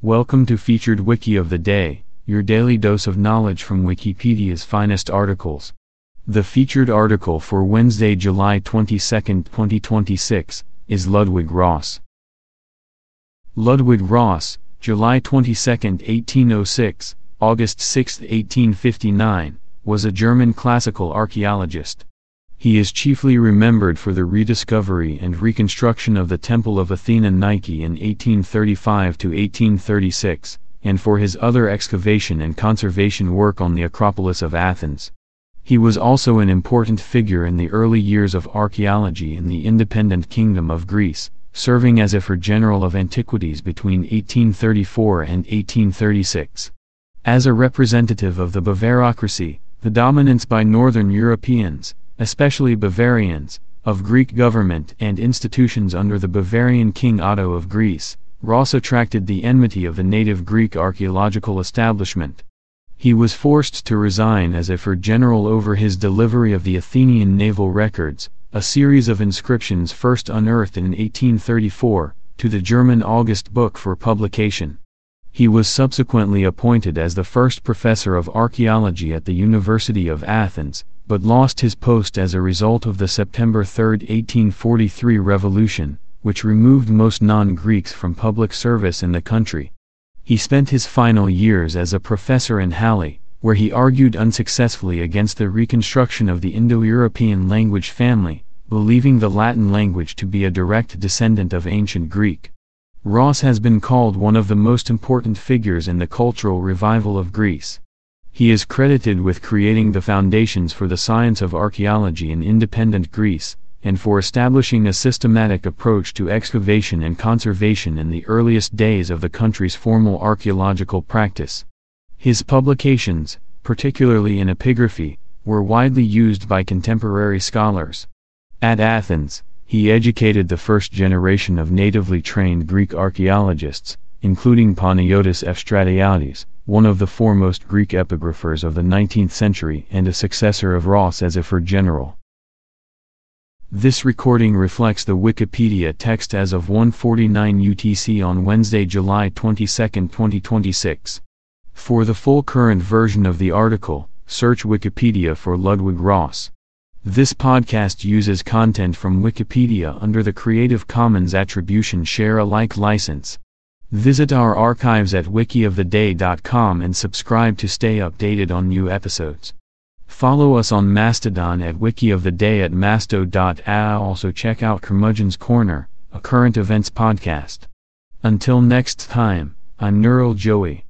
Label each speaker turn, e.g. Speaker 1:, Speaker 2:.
Speaker 1: Welcome to Featured Wiki of the Day, your daily dose of knowledge from Wikipedia's finest articles. The featured article for Wednesday, July 22, 2026, is Ludwig Ross. Ludwig Ross, July 22, 1806, August 6, 1859, was a German classical archaeologist. He is chiefly remembered for the rediscovery and reconstruction of the Temple of Athena Nike in 1835 to 1836, and for his other excavation and conservation work on the Acropolis of Athens. He was also an important figure in the early years of archaeology in the independent Kingdom of Greece, serving as Ephor General of Antiquities between 1834 and 1836. As a representative of the Bavarocracy, the dominance by Northern Europeans, especially Bavarians, of Greek government and institutions under the Bavarian King Otto of Greece, Ross attracted the enmity of the native Greek archaeological establishment. He was forced to resign as Ephor General over his delivery of the Athenian naval records, a series of inscriptions first unearthed in 1834, to the German August Book for publication. He was subsequently appointed as the first professor of archaeology at the University of Athens, but lost his post as a result of the September 3, 1843 revolution, which removed most non-Greeks from public service in the country. He spent his final years as a professor in Halle, where he argued unsuccessfully against the reconstruction of the Indo-European language family, believing the Latin language to be a direct descendant of ancient Greek. Ross has been called one of the most important figures in the cultural revival of Greece. He is credited with creating the foundations for the science of archaeology in independent Greece, and for establishing a systematic approach to excavation and conservation in the earliest days of the country's formal archaeological practice. His publications, particularly in epigraphy, were widely used by contemporary scholars. At Athens, he educated the first generation of natively trained Greek archaeologists, including Panayotis Evstratiadis, one of the foremost Greek epigraphers of the 19th century and a successor of Ross as Ephor General. This recording reflects the Wikipedia text as of 1:49 UTC on Wednesday, July 22, 2026. For the full current version of the article, search Wikipedia for Ludwig Ross. This podcast uses content from Wikipedia under the Creative Commons Attribution Share Alike license. Visit our archives at wikioftheday.com and subscribe to stay updated on new episodes. Follow us on Mastodon at wikioftheday at masto.io. Also check out Curmudgeon's Corner, a current events podcast. Until next time, I'm Neural Joey.